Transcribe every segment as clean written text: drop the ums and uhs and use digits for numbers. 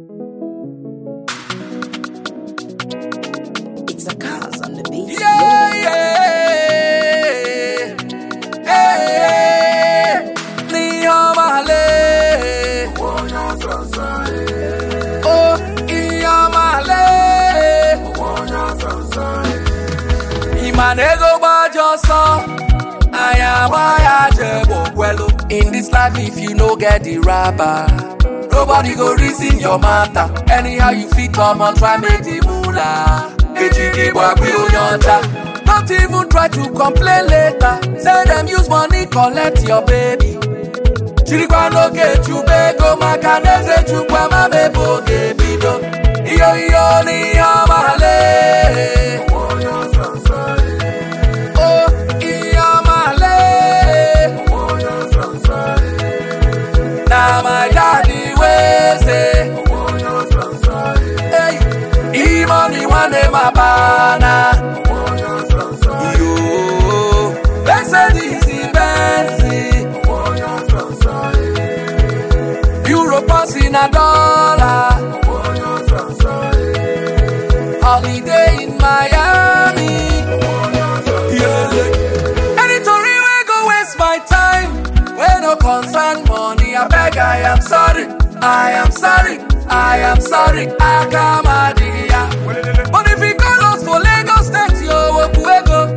It's a cause on the beat. Yeah, Niamale. Oh, Niamale. Imanego bajoso. In this life, if you no get the rapper, nobody go reason your matter. Anyhow you fit come on, try make the moolah. Don't even try to complain later. Say them use money, collect your baby. Chirikwa no get you bego, makaneze chukwa mamebo gebido. Iyo ni amale. Now my daddy way say, hey, he money one day my banana. Yo, Mercedes Benz, Euro pounds in a dollar. Holiday in Miami. Yeah. Anytime we go waste my time. We no concern money, I beg, I am sorry, I am sorry, I am sorry, I come adia. But if you call us for Lagos State, yo, Opuego.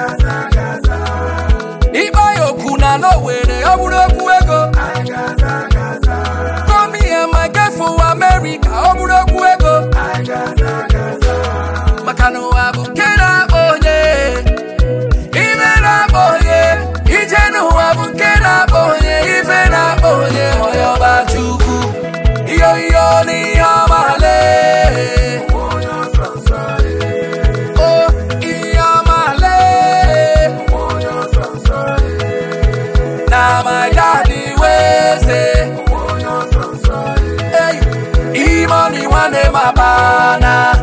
Iba yo kuna no way, they Opuego. Come me and my girl for America, Opuego. Makano abu kena oye, imena oye, ijenu abu kena oye, ifena oye, oyo bachuku, iyo ni amale. Oh, iyamale. Now my daddy way say, hey, he money one day my banana.